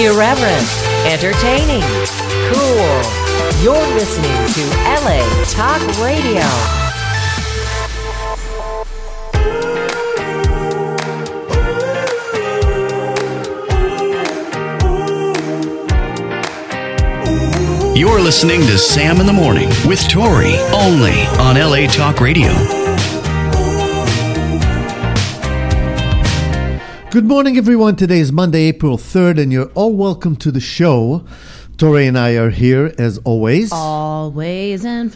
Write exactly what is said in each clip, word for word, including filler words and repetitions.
Irreverent, entertaining, cool. You're listening to L A Talk Radio. You're listening to Sam in the Morning with Tori, only on L A Talk Radio. Good morning, everyone. Today is Monday, April third, and you're all welcome to the show. Tori and I are here, as always. Always and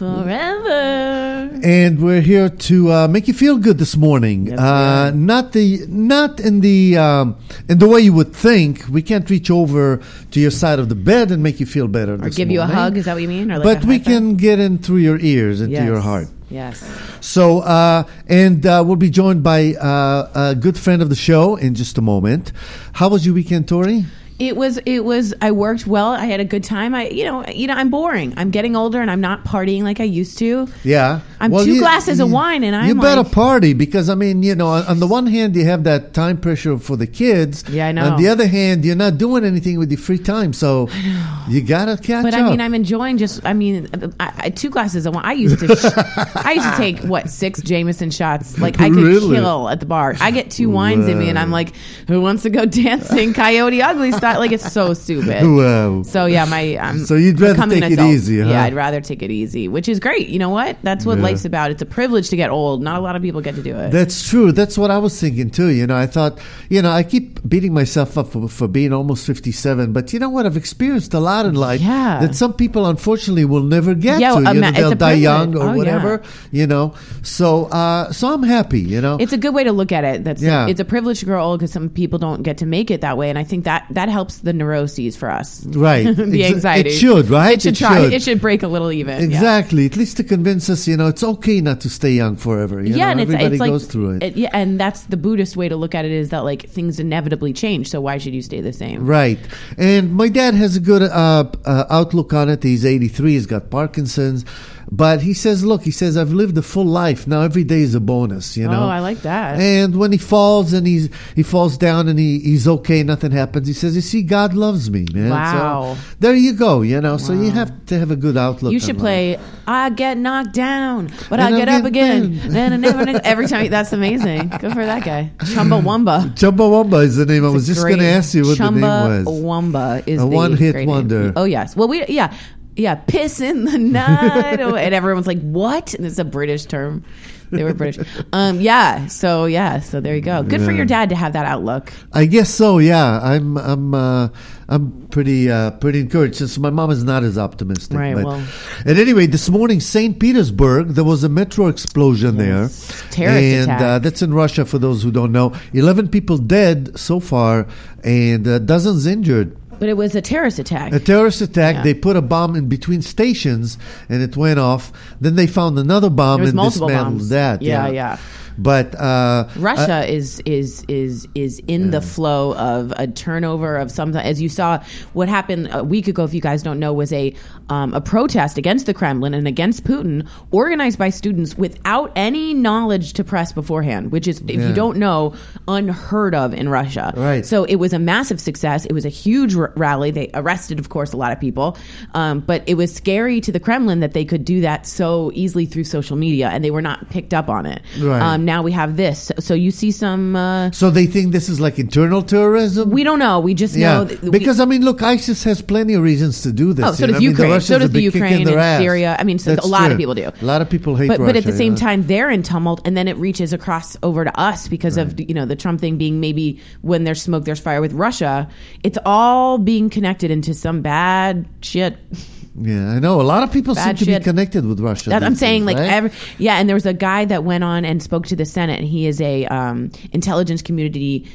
forever. And we're here to uh, make you feel good this morning. Yes, uh, not the not in the um, in the way you would think. We can't reach over to your side of the bed and make you feel better. Or this give you a morning. hug, is that what you mean? Or like but a we high five? can get in through your ears, into Yes. your heart. Yes. So, uh, and uh, we'll be joined by uh, a good friend of the show in just a moment. How was your weekend, Tori? It was, it was, I worked well. I had a good time. I, you know, you know, I'm boring. I'm getting older and I'm not partying like I used to. Yeah. I'm Well, two you- glasses of you- wine and I'm You better like, party because, I mean, you know, on, on the one hand, you have that time pressure for the kids. Yeah, I know. On the other hand, you're not doing anything with your free time. So you got to catch but up. I mean, I'm enjoying just, I mean, I, I, two glasses of wine. I used to, sh- I used to take, what, six Jameson shots. Like, I could Really? kill at the bar. I get two wines in me and I'm like, who wants to go dancing Coyote Ugly style? Like, it's so stupid. Wow. So yeah, my I'm So you'd rather becoming an take it adult. easy, huh? Yeah, I'd rather take it easy, which is great. You know what? That's what Yeah. life's about. It's a privilege to get old. Not a lot of people get to do it. That's true. That's what I was thinking too. You know, I thought, you know, I keep beating myself up for, for being almost fifty-seven, but you know what? I've experienced a lot in life Yeah. that some people unfortunately will never get Yeah, to. You ima- know, it's they'll a die young privilege. or Oh, whatever. You know, so uh, so I'm happy. You know, It's a good way to look at it. That's Yeah. it's a privilege to grow old because some people don't get to make it that way, and I think that that helps the neuroses for us. right? the Exa- anxiety. It should, right? It should try. It should break a little even. Yeah. Exactly. At least to convince us, you know, it's okay not to stay young forever. You Yeah, know, and it's, everybody it's like goes through it. Yeah, and that's the Buddhist way to look at it is that like things inevitably change. So why should you stay the same? Right. And my dad has a good uh, uh, outlook on it. He's eighty-three. He's got Parkinson's. But he says, look, he says, I've lived a full life. Now every day is a bonus, you know. Oh, I like that. And when he falls and he's he falls down and he, he's okay, nothing happens, he says, you see, God loves me, man. Wow. So there you go, you know. So you have to have a good outlook. You should on play life. I get knocked down, but And I get I'll up get again. back. Then I never every time that's amazing. Good for that guy. Chumbawamba. Chumbawamba is the name. I was just going to ask you what the name was. Chumbawamba is A the one-hit great name. wonder. Oh yes. Well we yeah. Yeah, piss in the night. Oh, and everyone's like, what? And it's a British term. They were British. Um, yeah. So yeah. So there you go. Good for Yeah. your dad to have that outlook. I guess so. Yeah, I'm. I'm. Uh, I'm pretty. Uh, pretty encouraged. Since my mom is not as optimistic. Right, But, well. and anyway, this morning, Saint Petersburg, there was a metro explosion Yes. there, Terrorist and attack. Uh, that's in Russia. For those who don't know, eleven people dead so far, and uh, dozens injured. But it was a terrorist attack. A terrorist attack. Yeah. They put a bomb in between stations, and it went off. Then they found another bomb There was and multiple dismantled bombs. that. Yeah, yeah. But uh, Russia uh, is is is is in the flow of a turnover of some. As you saw, what happened a week ago, if you guys don't know, was a um, a protest against the Kremlin and against Putin, organized by students without any knowledge to press beforehand, which is, if Yeah. you don't know, unheard of in Russia. Right. So it was a massive success. It was a huge r- rally. They arrested, of course, a lot of people, um, but it was scary to the Kremlin that they could do that so easily through social media, and they were not picked up on it. Right. Um, now we have this. So you see some. Uh, so they think this is like internal terrorism. we don't know. We just Yeah, know. That we- because I mean, look, ISIS has plenty of reasons to do this. Oh, so you know? does I mean, Ukraine. Russians So does have the been kicking Ukraine their and ass. Syria. I mean, so That's a lot true. of people do. A lot of people hate but, Russia. but at the same yeah. time, they're in tumult, and then it reaches across over to us because of you know the Trump thing being maybe when there's smoke, there's fire with Russia. It's all being connected into some bad shit. Yeah, I know. A lot of people seem Bad to shit. be connected with Russia. That, I'm these saying, days, like, right? every, yeah, and there was a guy that went on and spoke to the Senate, and he is a um, intelligence community,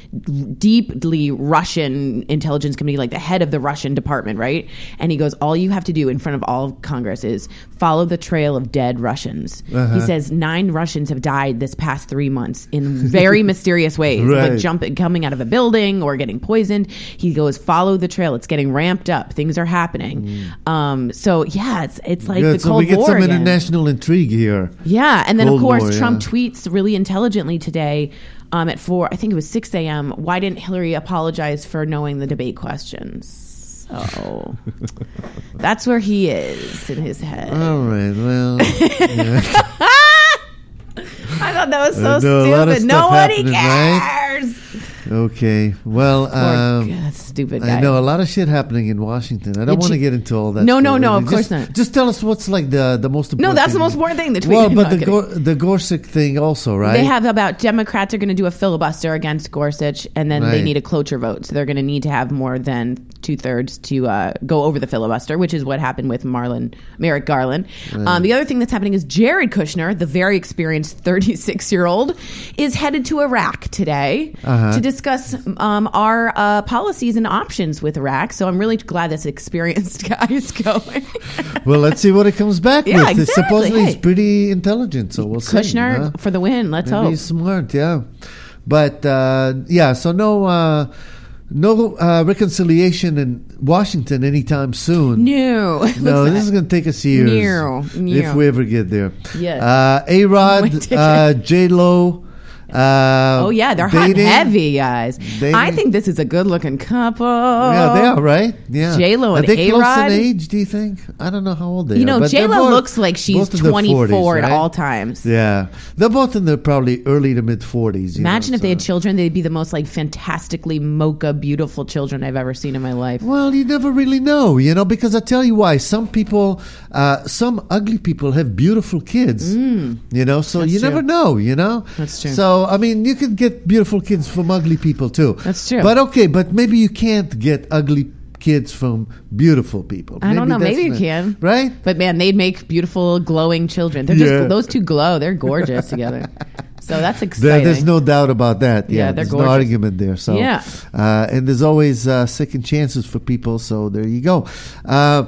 deeply Russian intelligence community, like the head of the Russian department, right? And he goes, all you have to do in front of all of Congress is follow the trail of dead Russians. Uh-huh. He says nine Russians have died this past three months in very mysterious ways, Right. like jumping, coming out of a building or getting poisoned. He goes, follow the trail. It's getting ramped up. Things are happening. Mm. Um, so yeah, it's it's like Good. the So Cold we get War some again. international intrigue here. Yeah, and then Cold of course War, Trump yeah. tweets really intelligently today um, at four. I think it was six a.m. Why didn't Hillary apologize for knowing the debate questions? So that's where he is in his head. All right. Well, yeah. I thought that was so Uh, no, a lot of stupid. stuff Nobody happening, cares. right? Okay. Well, Poor um, God, stupid guy. I know a lot of shit happening in Washington. I don't Did want to you- get into all that. No, stuff, no, no, really. of course just, not. Just tell us what's like the the most important. No, that's the thing. most important thing. The tweet. Well, but No, the kidding. Gor- the Gorsuch thing also, right? They have about Democrats are going to do a filibuster against Gorsuch, and then they Right. need a cloture vote. So they're going to need to have more than two thirds to uh, go over the filibuster, which is what happened with Marlon Merrick Garland. Um, the other thing that's happening is Jared Kushner, the very experienced thirty-six year old, is headed to Iraq today Uh-huh. to discuss um, our uh, policies and options with Iraq. So I'm really glad this experienced guy is going. Well, let's see what it comes back Yeah, with. exactly. Supposedly Hey. he's pretty intelligent, so we'll see. Kushner huh? for the win. Let's Maybe hope. he's smart, yeah. But uh, yeah, so no, uh, no uh, reconciliation in Washington anytime soon. No. No, this is going to take us years No, no. if we ever get there. Yes. Uh, A Rod, Wait till- uh, J Lo. Uh, Oh yeah, they're hot and dating. heavy, guys. Dating. I think this is a good-looking couple. Yeah, they are, right? Yeah. J-Lo and Are they close A-Rod? in age, do you think? I don't know how old they You are. know, but they're J Lo both- looks like she's both in their twenty-four forties, at right? all times. Yeah. They're both in their probably early to mid forties. Imagine if they had children; they'd be the most like fantastically mocha beautiful children I've ever seen in my life. Well, you never really know, you know, because I tell you why. Some people, uh, some ugly people have beautiful kids, you know, so That's you true. never know, you know. That's true. So, I mean, you could get beautiful kids from ugly people too. That's true. But okay, but maybe you can't get ugly kids from beautiful people. I don't know. that's Maybe you not- can. Right? But man, they'd make beautiful, glowing children. They're Yeah. just those two glow. They're gorgeous together. So that's There, exciting. there's no doubt about that. Yeah, Yeah, they're there's no gorgeous. argument there. So, Yeah. uh, and there's always uh, second chances for people. So there you go. Uh,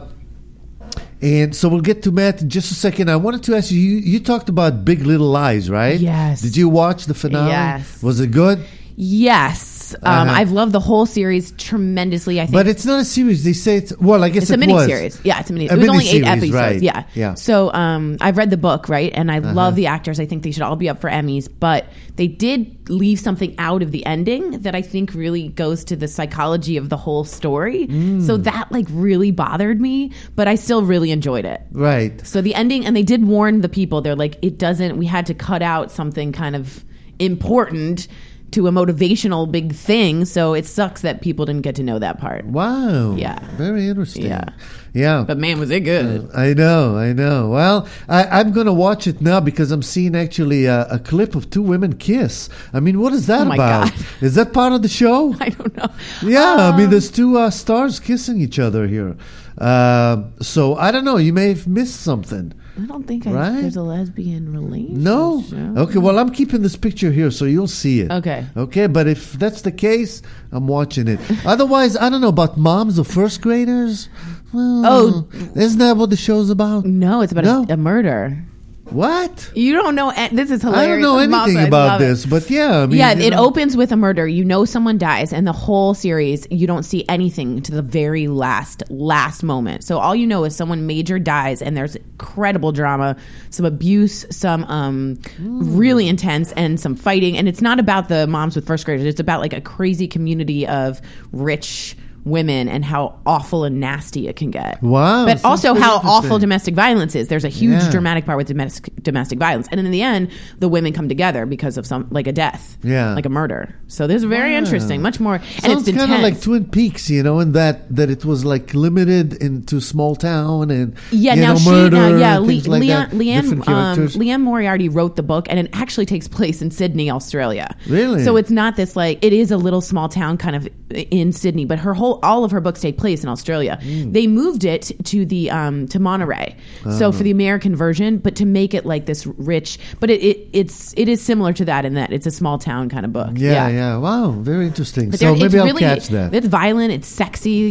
and so we'll get to Matt in just a second. I wanted to ask you. You, you talked about Big Little Lies, right? Yes. Did you watch the finale? Yes. Was it good? Yes. Um, Uh-huh. I've loved the whole series tremendously. I think But it's not a series. They say it's well. I guess it's a it mini was. series. Yeah, it's a mini. A It was only eight miniseries, episodes. right. Yeah, Yeah. So um, I've read the book, right, and I Uh-huh. love the actors. I think they should all be up for Emmys. But they did leave something out of the ending that I think really goes to the psychology of the whole story. Mm. So that like really bothered me, but I still really enjoyed it. Right. So the ending, and they did warn the people. They're like, it doesn't. We had to cut out something kind of important to a motivational big thing. So it sucks that people didn't get to know that part. Wow. Yeah. Very interesting. Yeah. Yeah. But man, was it good. I know, I know. Well, I, I'm going to watch it now because I'm seeing actually a, a clip of two women kiss. I mean, what is that Oh my about? God. Is that part of the show? I don't know. Yeah, I mean, Um, there's two uh, stars kissing each other here. Uh, so I don't know. You may have missed something. I don't think I, Right? there's a lesbian relationship. No? Okay, well, I'm keeping this picture here so you'll see it. Okay. Okay, but if that's the case, I'm watching it. Otherwise, I don't know about moms of first graders. Well, Oh. isn't that what the show's about? No, it's about No. a, a murder. What? You don't know. a- This is hilarious. I don't know Mom, anything I about love it. this, but yeah. I mean, Yeah, you it know. opens with a murder. You know someone dies, and the whole series, you don't see anything to the very last, last moment. So all you know is someone major dies, and there's incredible drama, some abuse, some um, really intense, and some fighting. And it's not about the moms with first graders. It's about like a crazy community of rich women and how awful and nasty it can get. Wow, But sounds also pretty how interesting. awful domestic violence is. There's a huge Yeah. dramatic part with domestic domestic violence. And in the end, the women come together because of some like a death. Yeah. Like a murder. So this is very Wow. interesting. Much more and Sounds it's kind intense. of like Twin Peaks, you know, in that that it was like limited into small town and yeah, you now know, she murder now, yeah, and Le- things like Leanne, that. Different Leanne, um, characters. Leanne Moriarty wrote the book, and it actually takes place in Sydney, Australia. Really? So it's not this like it is a little small town kind of in Sydney, but her whole all of her books take place in Australia. Mm. They moved it to the um, to Monterey, so for the American version, but to make it like this rich. But it, it it's it is similar to that in that it's a small town kind of book. yeah, yeah, Wow, very interesting. But So there- it's maybe I'll really, catch that. It's violent. It's sexy.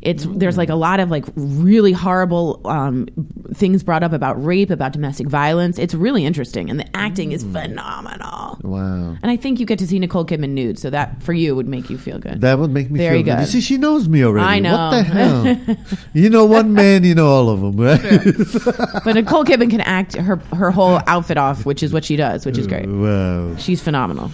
It's there's like a lot of like really horrible um, things brought up about rape, about domestic violence. It's really interesting, and the acting is phenomenal. Wow. And I think you get to see Nicole Kidman nude, so that for you would make you feel good. That would make me Very feel good. good. You see, she knows me already. I know. What the hell? You know one man, you know all of them, right? But Nicole Kidman can act her her whole outfit off, which is what she does, which is great. Wow. She's phenomenal.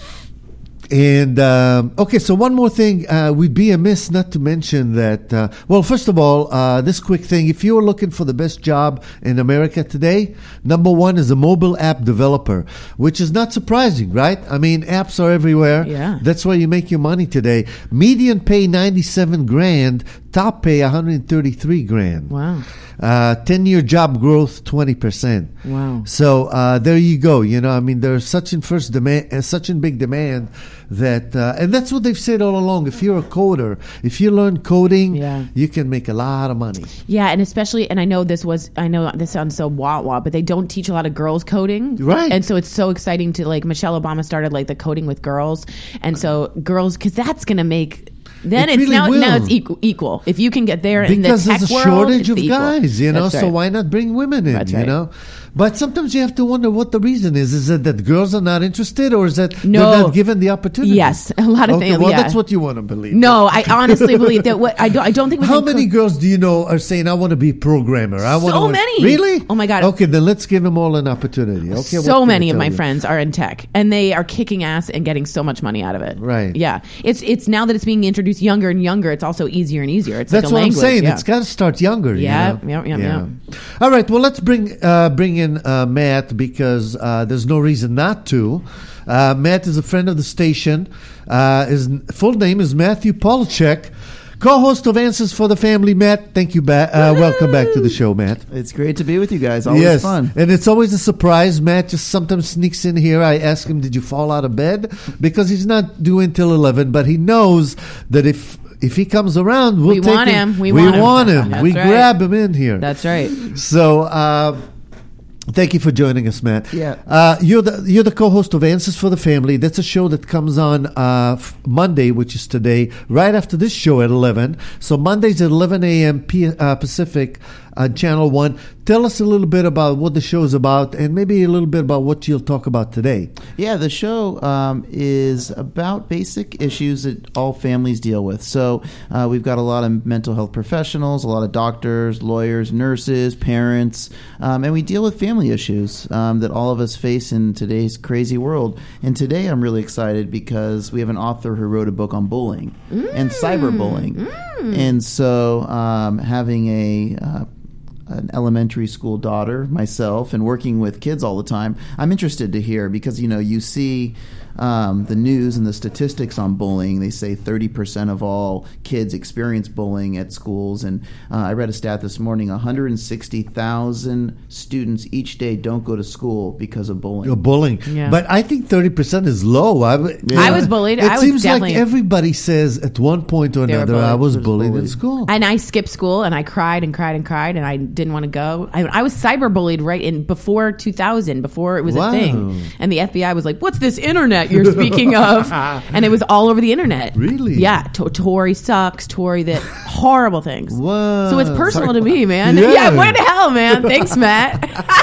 And um, okay, so one more thing, uh, we'd be amiss not to mention that. Uh, well, first of all, uh, this quick thing: if you're looking for the best job in America today, number one is a mobile app developer, which is not surprising, right? I mean, apps are everywhere. Yeah, that's where you make your money today. Median pay ninety-seven grand, top pay one hundred thirty-three grand. Wow. Uh, ten-year job growth, twenty percent. Wow. So uh, there you go. You know, I mean, there's such in first demand, uh, such in big demand that, uh, and that's what they've said all along. If you're a coder, if you learn coding, yeah. you can make a lot of money. Yeah, and especially, and I know this was, I know this sounds so wah wah, but they don't teach a lot of girls coding, right? And so it's so exciting to like Michelle Obama started like the coding with girls, and so girls, because that's gonna make. Then it it's really now, will. now it's equal, equal. If you can get there in the because tech there's a world, shortage it's of equal. guys, you know. That's So right. why not bring women in? That's you right. know. But sometimes you have to wonder what the reason is. Is it that girls are not interested, or is that No. they're not given the opportunity? Yes, a lot of okay, things. Well, yeah. that's what you want to believe. No, I honestly believe that. What I don't, I don't think. How within many co- girls do you know are saying, "I want to be a programmer"? I want So to many. Really? Oh my God. Okay, then let's give them all an opportunity. Okay. what So can I many of tell my you? friends are in tech, and they are kicking ass and getting so much money out of it. Right. Yeah. It's it's now that it's being introduced younger and younger. It's also easier and easier. It's That's like a what language. I'm saying. Yeah. It's got to start younger. Yeah, You know? yeah, yeah, yeah. All right. Well, let's bring uh, bring in uh, Matt because uh, there's no reason not to. Uh, Matt is a friend of the station. Uh, his n- full name is Matthew Polachek, co-host of Answers for the Family. Matt, thank you. Ba- uh, welcome back to the show, Matt. It's great to be with you guys. Always yes, fun. and it's always a surprise. Matt just sometimes sneaks in here. I ask him, "Did you fall out of bed?" Because he's not due until eleven, but he knows that if if he comes around, we'll We take want him. him. We we want him. want him. That's we right. grab him in here. That's right. So. Uh, Thank you for joining us, Matt. Yeah. Uh, you're the you're the co-host of Answers for the Family. That's a show that comes on uh, f- Monday, which is today, right after this show at eleven. So Mondays at eleven a.m. P- uh, Pacific on Channel One. Tell us a little bit about what the show is about, and maybe a little bit about what you'll talk about today. Yeah, the show um, is about basic issues that all families deal with. So uh, we've got a lot of mental health professionals, a lot of doctors, lawyers, nurses, parents, um, and we deal with family issues um, that all of us face in today's crazy world. And today I'm really excited because we have an author who wrote a book on bullying mm. and cyberbullying. Mm. And so um, having a uh, an elementary school daughter myself and working with kids all the time, I'm interested to hear because, you know, you see um, the news and the statistics on bullying. They say thirty percent of all kids experience bullying at schools. And uh, I read a stat this morning, one hundred sixty thousand students each day don't go to school because of bullying. You're bullying. Yeah. But I think thirty percent is low. I, w- Yeah. I was bullied. It I was seems definitely. like everybody says at one point or They were another, I bullied. was Was bullied, in bullied. school. And I skipped school, and I cried and cried and cried, and I didn't want to go. I, I was cyberbullied right in before two thousand, before it was Wow. a thing. And the F B I was like, "What's this internet you're speaking of?" And it was all over the internet. Really? Yeah. To- Tory sucks. Tory that horrible things. Wow. So it's personal to me, man. Yeah. Yeah. What the hell, man? Thanks, Matt.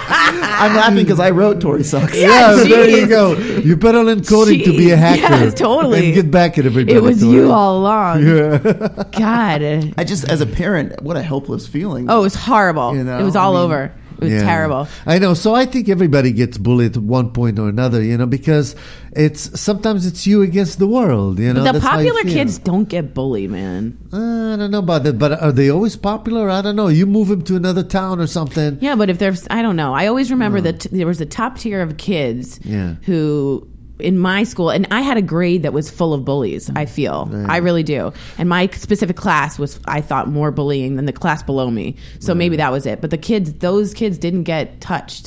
I'm laughing because I wrote Tory Sucks. Yeah, there you Jeez. go. You better learn coding to be a Jeez. hacker. Yes, totally. And get back at everybody. It was Tori. you all along. Yeah. God. I just, as a parent, what a helpless feeling. Oh, it was horrible. You know, it was all I mean- over. It was Yeah. terrible. I know. So I think everybody gets bullied at one point or another, you know, because it's sometimes it's you against the world, you know. But the that's how you popular feel. kids don't get bullied, man. Uh, I don't know about that, but are they always popular? I don't know. You move them to another town or something. Yeah, but if there's, I don't know. I always remember that t- there was a top tier of kids Yeah. who, in my school, and I had a grade that was full of bullies, I feel. Right. I really do. And my specific class was, I thought, more bullying than the class below me. So maybe that was it. But the kids, those kids didn't get touched.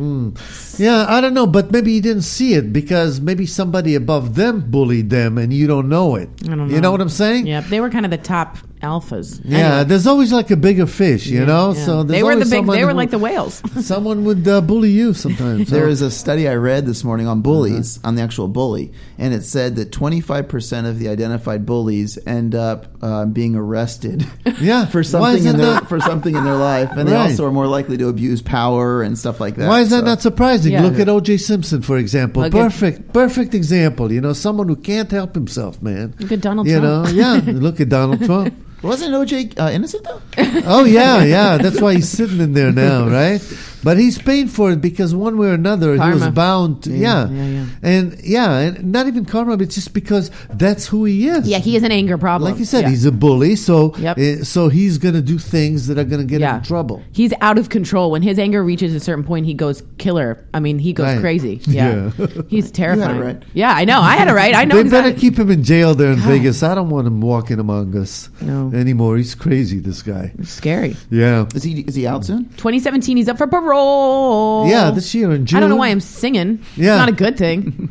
Yeah, I don't know, but maybe you didn't see it because maybe somebody above them bullied them and you don't know it. I don't know. You know what I'm saying? Yeah, they were kind of the top alphas. Yeah, Anyway. there's always like a bigger fish, you know. Yeah. So there's they were the always big. someone They were who- like the whales. Someone would uh, bully you sometimes. There so. is a study I read this morning on bullies, Uh-huh. on the actual bully, and it said that twenty-five percent of the identified bullies end up uh, being arrested Yeah. for Why something isn't in their that- for something in their life, and they Right. also are more likely to abuse power and stuff like that. Why is that So- not surprising? Yeah. Look at O J Simpson, for example. Look at- perfect, perfect example. You know, someone who can't help himself, man. Look at Donald you Trump. know, yeah. Look at Donald Trump. Wasn't O J uh, innocent though? Oh yeah, yeah. That's why he's sitting in there now, right? But he's paying for it because one way or another he was Karma. bound to. Yeah, Yeah, yeah. and yeah, and not even karma, but just because that's who he is. Yeah, he has an anger problem. Like you said, Yeah. he's a bully, so Yep. uh, so he's gonna do things that are gonna get him Yeah. in trouble. He's out of control. When his anger reaches a certain point, he goes killer. I mean, he goes Right. crazy. Yeah. Yeah. He's terrifying. You had it right. Yeah, I know. I had it right. I know They exactly. better keep him in jail there in Vegas. I don't want him walking among us No. anymore. He's crazy, this guy. It's scary. Yeah. Is he is he out soon? twenty seventeen, he's up for parole. Yeah, this year in June. I don't know why I'm singing. Yeah. It's not a good thing.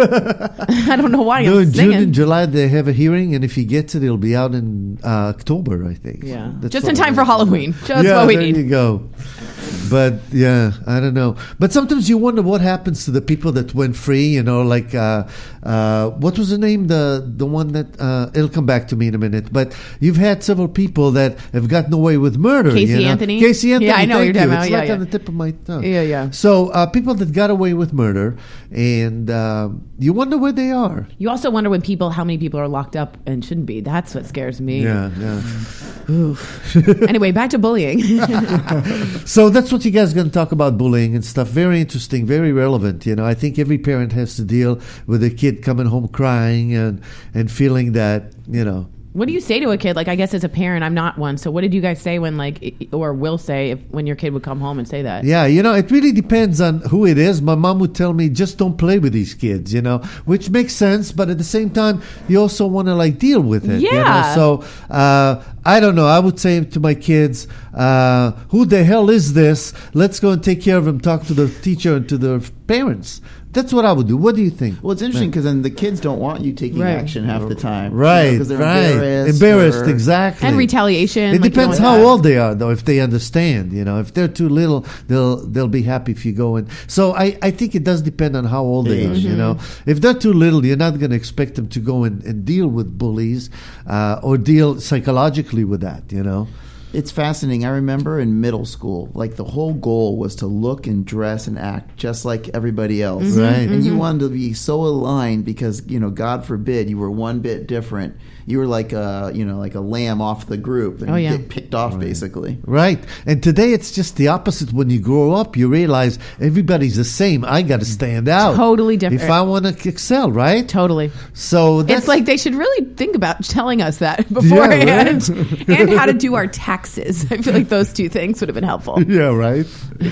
I don't know why No, I'm in June singing. and July they have a hearing, and if he gets it, it'll be out in uh, October, I think. Yeah. That's Just what in I time for heard. Halloween. Just yeah, what we there need. you go. But yeah, I don't know. But sometimes you wonder what happens to the people that went free. You know, like uh, uh, what was the name? The the one that uh, it'll come back to me in a minute. But you've had several people that have gotten away with murder. Casey you know? Anthony? Casey Anthony. Yeah, I know what thank you're talking you. about. It's Yeah, like yeah. on the tip of my tongue. Yeah, yeah. So uh, people that got away with murder, and um, you wonder where they are. You also wonder when people, how many people are locked up and shouldn't be. That's what scares me. Yeah, yeah. Anyway, back to bullying. So that's what you guys are going to talk about, bullying and stuff. Very interesting, very relevant. You know, I think every parent has to deal with a kid coming home crying and and feeling that, you know. What do you say to a kid? Like, I guess as a parent, I'm not one. So what did you guys say when, like, i- or will say if, when your kid would come home and say that? Yeah, you know, it really depends on who it is. My mom would tell me, just don't play with these kids, you know, which makes sense. But at the same time, you also want to, like, deal with it. You know? Yeah. So, uh, I don't know. I would say to my kids, uh, who the hell is this? Let's go and take care of him. Talk to the teacher and to the parents. That's what I would do. What do you think? Well, it's interesting because then the kids don't want you taking Right. action half the time, Right, Because they're right. embarrassed, Embarrassed, or- exactly. And retaliation. It like, you depends know, how that. old they are, though. If they understand, you know, if they're too little, they'll they'll be happy if you go in. So I, I think it does depend on how old they are. You know, if they're too little, you're not going to expect them to go in and deal with bullies uh, or deal psychologically with that. You know. It's fascinating. I remember in middle school, like the whole goal was to look and dress and act just like everybody else. Mm-hmm. Right. And you wanted to be so aligned because, you know, God forbid you were one bit different. You were like a, you know, like a lamb off the group and Oh, yeah. get picked off basically. Right. And today it's just the opposite. When you grow up, you realize everybody's the same. I got to stand out. Totally different. If I want to excel, right? Totally. So that's It's like they should really think about telling us that beforehand and how to do our taxes. I feel like those two things would have been helpful. yeah, right.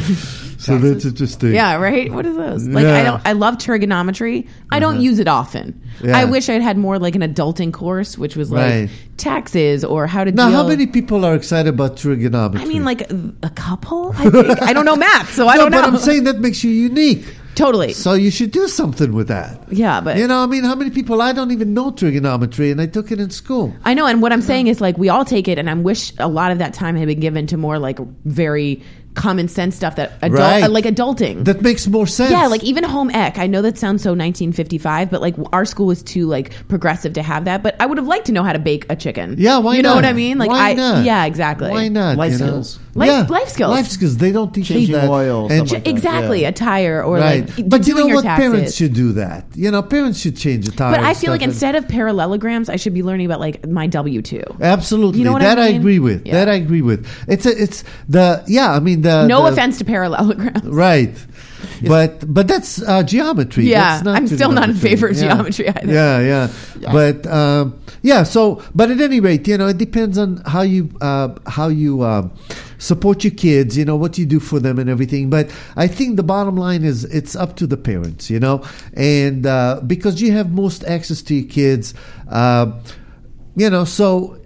So that's interesting. Yeah, right? What are those? Like I Yeah. don't I love trigonometry. I don't use it often. Yeah. I wish I'd had more like an adulting course, which was like Right. taxes or how to Now, deal. how many people are excited about trigonometry? I mean like a, a couple, I think. I don't know math, so I no, don't know. but I'm saying that makes you unique. Totally. So you should do something with that. Yeah, but You know, I mean, how many people, I don't even know trigonometry, and I took it in school. I know, and what I'm saying is like we all take it, and I wish a lot of that time had been given to more like very common sense stuff that adult, Right. uh, like adulting. That makes more sense. Yeah, like even home ec. I know that sounds so nineteen fifty-five, but like our school was too like progressive to have that. But I would have liked to know how to bake a chicken. Yeah, why You know not? what I mean? Like Why I, not? yeah, exactly. Why not? Life you know? skills. Life- yeah. life skills. Life skills. They don't teach Changing you that. oil, And- stuff like that. Exactly, Yeah. a tire or right. like But you doing know your what? taxes. Parents should do that. You know, parents should change the tire. But I and feel like stuff and- instead of parallelograms, I should be learning about like my W two. Absolutely. You know what that I I, mean? agree with. Yeah. That I agree with. It's a, it's the yeah. I mean the No the- offense to parallelograms. Right. But but that's uh, geometry. Yeah, That's not I'm still not in trigonometry. favor of Yeah. geometry either. Yeah, yeah, Yeah. But um, yeah. So, but at any rate, you know, it depends on how you uh, how you uh, support your kids. You know what you do for them and everything. But I think the bottom line is it's up to the parents. You know, and uh, because you have most access to your kids, uh, you know, so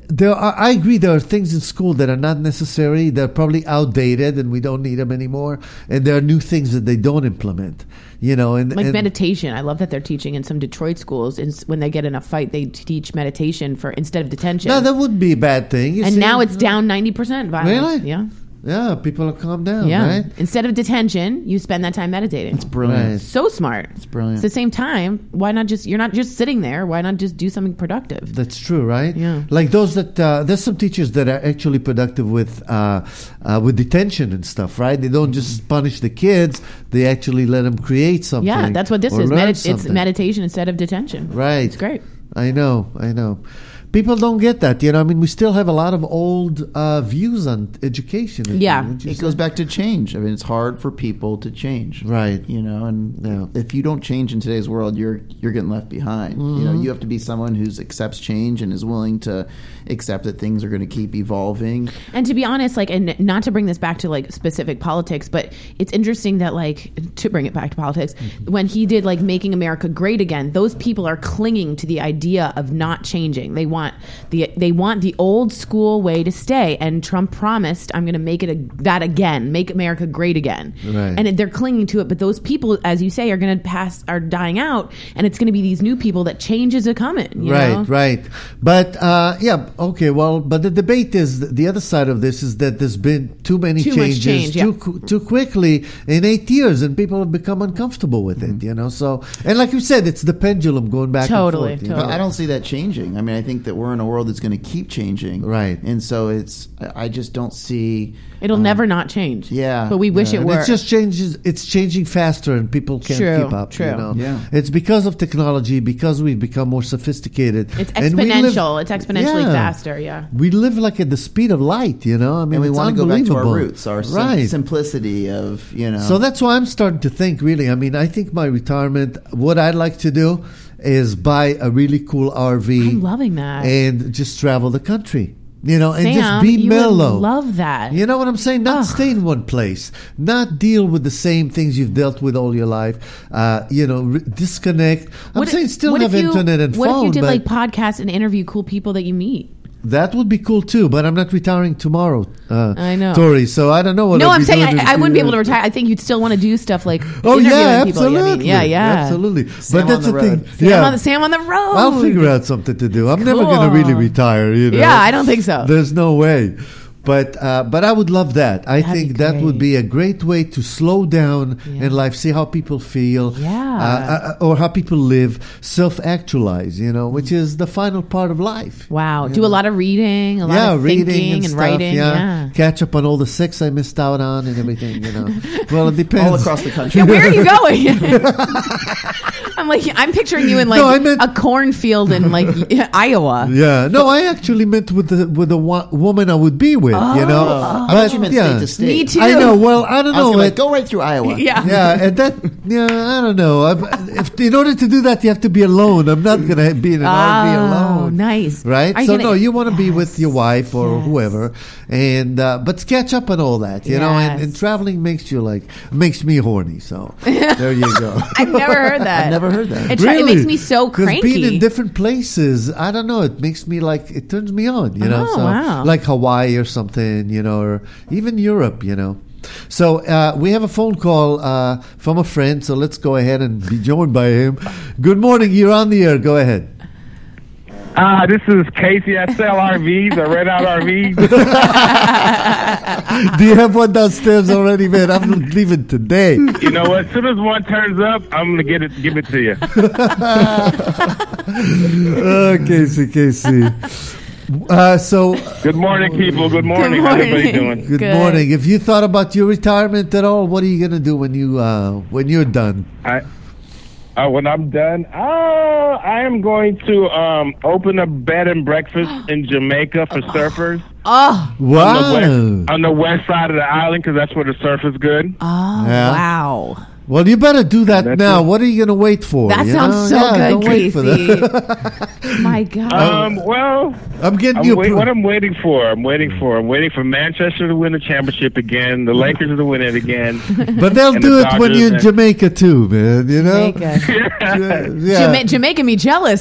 there are, I agree. There are things in school that are not necessary. They're probably outdated, and we don't need them anymore. And there are new things that they don't implement. You know, and like and, meditation. I love that they're teaching in some Detroit schools. In, when they get in a fight, they teach meditation for instead of detention. No, that wouldn't be a bad thing. You and see? now it's down ninety percent violence. Really? Yeah. Yeah, people have calmed down, Yeah. right? Instead of detention, you spend that time meditating. It's brilliant. Right. So smart. It's brilliant. At the same time, why not just, you're not just sitting there. Why not just do something productive? That's true, right? Yeah. Like those that uh, there's some teachers that are actually productive with uh, uh, with detention and stuff, right? They don't just punish the kids; they actually let them create something. Yeah, that's what this or is. learn Medi- it's something. meditation instead of detention. Right. It's great. I know, I know. People don't get that, you know. I mean, we still have a lot of old uh, views on education. Yeah. Wouldn't you It say? goes back to change. I mean, it's hard for people to change, Right. You know, and Yeah. if you don't change in today's world, you're you're getting left behind. Mm-hmm. You know, you have to be someone who accepts change and is willing to accept that things are going to keep evolving. And to be honest, like, and not to bring this back to like specific politics, but it's interesting that, like, to bring it back to politics, Mm-hmm. when he did like Making America Great Again, those people are clinging to the idea of not changing. They want the they want the old school way to stay. And Trump promised, "I'm going to make it a, that again, make America great again." Right. And they're clinging to it. But those people, as you say, are going to pass, are dying out, and it's going to be these new people that changes are coming. You right, know? right. But uh, yeah, okay. Well, but the debate is the other side of this is that there's been too many Too much changes change, yeah. too qu- too quickly in eight years, and people have become uncomfortable with it. You know, so and like you said, it's the pendulum going back Totally, and forth. you totally. know? But I don't see that changing. I mean, I think that we're in a world that's going to keep changing, Right. And so it's. I I just don't see. It'll um, never not change. yeah, But we wish Yeah, it and were. It's just changes. It's changing faster, and people can't True, keep up. true. You know? Yeah. It's because of technology, because we've become more sophisticated. It's And we live- exponential. It's exponentially Yeah. faster, yeah. We live like at the speed of light. You know, I mean, And we it's want to go back to our unbelievable. roots, our sim- right. simplicity of you know. So that's why I'm starting to think. Really, I mean, I think my retirement. What I'd like to do is buy a really cool R V. I'm loving that. and just travel the country. You know, and Sam, just be you mellow. would love that. You know what I'm saying? Not Ugh. stay in one place. Not deal with the same things you've dealt with all your life. Uh, you know, re- disconnect. I'm What- saying still what have if you- internet and what phone. if you did but like podcasts and interview cool people that you meet? that would be cool too. But I'm not retiring tomorrow. Uh, I know. Tori. So I don't know what. No, I'll I'm be saying doing I, in I wouldn't be able to future. retire. I think you'd still want to do stuff like Oh interviewing yeah, people. I mean, absolutely. yeah, yeah. absolutely. Sam but that's on the, the thing. road. Sam, yeah, on the, Sam on the road. I'll figure out something to do. I'm never going to Cool. really retire. You know. Yeah, I don't think so. There's no way. But uh, but I would love that. I That'd think be that would great. be a great way to slow down Yeah. in life, see how people feel, Yeah. uh, uh, or how people live, self-actualize. You know, which is the final part of life. Wow. Do a lot of reading, a lot yeah, of reading thinking and, and, stuff, writing. Yeah. Yeah. Catch up on all the sex I missed out on and everything. You know, well, it depends. all across the country. Yeah, where are you going? I'm like, I'm picturing you in like No, I meant- a cornfield in like Iowa. Yeah, no, I actually meant with the with the wo- woman I would be with. You know, I thought you meant state to state. Me too. I know. Well, I don't I was know. gonna, it- like, go right through Iowa. Yeah. yeah, and that, yeah, I don't know. I, if in order to do that, you have to be alone. I'm not gonna be in an R V Oh, alone. nice. Right? Are you So gonna- no, you want to be Yes. with your wife or Yes. whoever, and uh, but catch up on all that, you know. And, Yes. and traveling makes you like makes me horny. So there you go. I've never heard that. I've never heard that. It, try- it makes me so 'Cause cranky. being in different places, I don't know. It makes me like it turns me on, you know. Oh, so wow. like Hawaii or something, you know, or even Europe, you know. So uh, we have a phone call uh, from a friend. So let's go ahead and be joined by him. Good morning. You're on the air. Go ahead. Uh, this is Casey. I sell R Vs. I rent out R Vs. Do you have one downstairs already, man? I'm leaving today. You know what? As soon as one turns up, I'm gonna get it, give it to you. Oh, Casey, Casey. Uh, so, Good morning, people. Good morning. How's everybody doing? good, Good. morning. If you thought about your retirement at all, what are you gonna do when you uh, when you're done? I, uh, when I'm done, oh, I am going to um, open a bed and breakfast in Jamaica for surfers oh, on, the Wow. west, on the west side of the island because that's where the surf is good. oh, Yeah. wow. Well, you better do that That's now. it. What are you going to wait for? That you sounds know? so Yeah, don't good, wait for Casey. that. My God. Um, well, I'm getting I'm you. wait, pro- what I'm waiting for, I'm waiting for, I'm waiting for Manchester to win the championship again, the Lakers to win it again. but they'll and do the it when Dodgers you're in and- Jamaica too, man. You know. Jamaica. Yeah. Jama- Jamaica me jealous.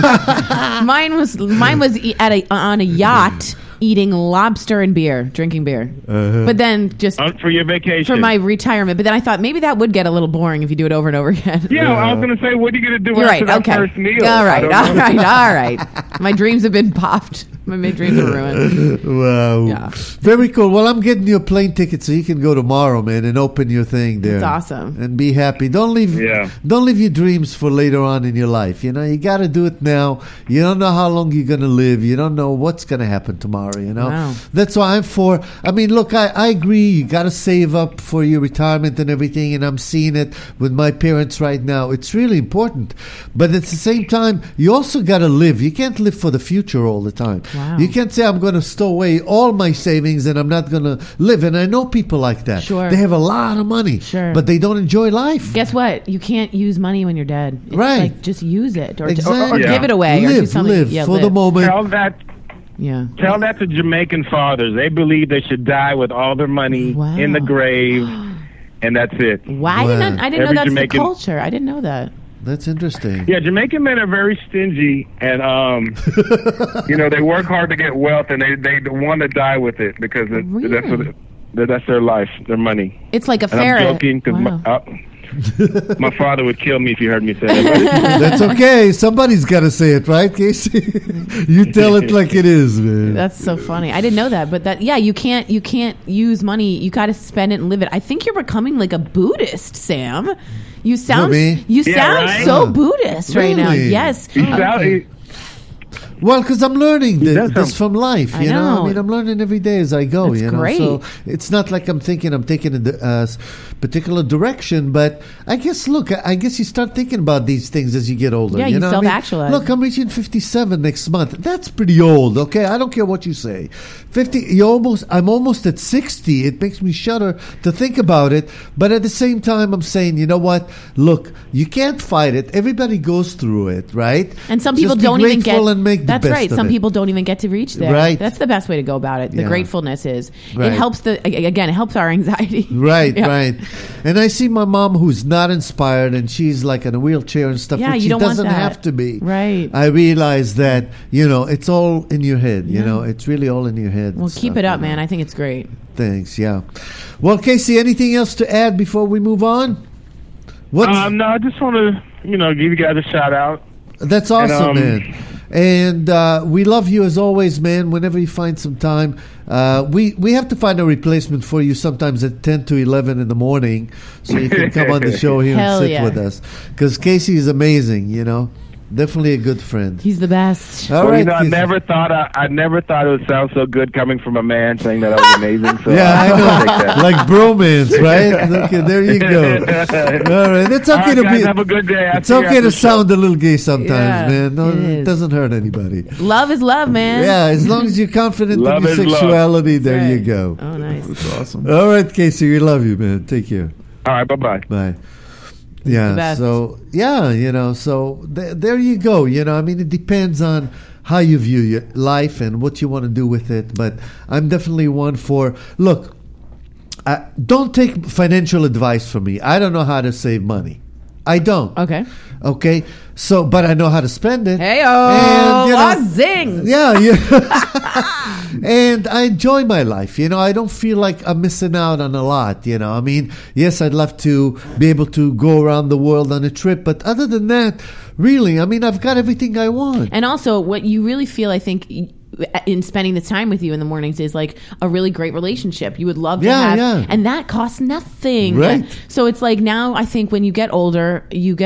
mine was mine was e- at a on a yacht eating lobster and beer, drinking beer. Uh-huh. But then just Uh, for your vacation. for my retirement. But then I thought maybe that would get a little boring if you do it over and over again. yeah, I was gonna say, what are you gonna do You're after right. that Okay. first meal? All I right. don't All know. right. All right. My dreams have been popped. My my dreams are ruined. Wow. Yeah. Very cool. Well, I'm getting you a plane ticket so you can go tomorrow, man, and open your thing there. That's awesome. And be happy. Don't leave Yeah. don't leave your dreams for later on in your life. You know, you got to do it now. You don't know how long you're going to live. You don't know what's going to happen tomorrow, you know. Wow. That's why I'm for I mean, look, I, I agree you got to save up for your retirement and everything, and I'm seeing it with my parents right now. It's really important. But at the same time, you also got to live. You can't live for the future all the time. Wow. You can't say I'm going to stow away all my savings and I'm not going to live. And I know people like that. Sure. They have a lot of money, Sure. but they don't enjoy life. Guess what? You can't use money when you're dead. It's Right. Like just use it, or, or, or Exactly. Yeah. give it away, or do Live, something. live yeah, for live. the moment. Tell that Yeah. Tell that to Jamaican fathers. They believe they should die with all their money Wow. in the grave, and that's it. Why? I Wow. didn't. I didn't know Every that's Jamaican- the culture. I didn't know that. That's interesting. Yeah, Jamaican men are very stingy, and um, you know they work hard to get wealth, and they they want to die with it because it, that's what Really? it, that's their life, their money. It's like a And ferret. I'm joking because Wow. my, uh, my father would kill me if you heard me say that. That's okay. Somebody's got to say it, right, Casey? You tell it like it is, man. That's so funny. I didn't know that, but that yeah, you can't you can't use money. You got to spend it and live it. I think you're becoming like a Buddhist, Sam. You sound me? you Yeah, sound right? so Oh. Buddhist right now. Really? Yes. He sound- he- Well, because I'm learning th- does this sound- from life, I you know? know. I mean, I'm learning every day as I go, That's you know? great. So it's not like I'm thinking I'm taking a di- uh, s- particular direction, but I guess, look, I I guess you start thinking about these things as you get older. Yeah, you you know? I mean, self-actualize. look, I'm reaching fifty-seven next month. That's pretty old, okay? I don't care what you say. fifty, you almost, I'm almost at sixty. It makes me shudder to think about it, but at the same time, I'm saying, you know what? Look, you can't fight it. Everybody goes through it, right? And some people Just be don't even get. grateful and make the that's best right. of Some it. people don't even get to reach there. Right. That's the best way to go about it. The Yeah. gratefulness is Right. it helps the a- again. It helps our anxiety. Right, Yeah. right. And I see my mom who's not inspired and she's like in a wheelchair and stuff, Yeah, but you she don't want doesn't that. have to be. Right. I realize that, you know, it's all in your head, you Yeah. know, it's really all in your head. Well, and keep stuff, it up, you know. man. I think it's great. Thanks, yeah. Well, Casey, anything else to add before we move on? What's, um, no, I just want to, you know, give you guys a shout out. that's awesome, and, um, man. And uh, we love you as always, man. Whenever you find some time, uh, we we have to find a replacement for you sometimes at ten to eleven in the morning, so you can come on the show here Hell and sit yeah. with us. Because Casey is amazing, you know, definitely a good friend. He's the best. All well, right, you know, I Casey. never thought I, I never thought it would sound so good coming from a man saying that I was amazing. So Yeah, I I'll know, take that. like bromance, right? Okay, there you go. All right, it's All okay right, to guys, be. have a good day. I'll It's see you okay after to the show. sound a little gay sometimes, Yeah, man. No, it it, is. doesn't hurt anybody. Love is love, man. Yeah, as long as you're confident Love in your is love. sexuality, there Right. you go. Oh, nice. That's awesome. All right, Casey, we love you, man. Take care. All right, bye bye. Bye. the Yeah. best. So yeah, you know, so th- there you go. You know, I mean, it depends on how you view your life and what you want to do with it. But I'm definitely one for look. Uh, don't take financial advice from me. I don't know how to save money. I don't. Okay. Okay. So, but I know how to spend it. Hey, And, oh, you know, zing. yeah, yeah. And I enjoy my life. You know, I don't feel like I'm missing out on a lot. You know, I mean, yes, I'd love to be able to go around the world on a trip, but other than that, really, I mean, I've got everything I want. And also, what you really feel, I think, in spending the time with you in the mornings is like a really great relationship. You would love to Yeah, have, yeah. and that costs nothing. Right. So it's like now, I think when you get older, you get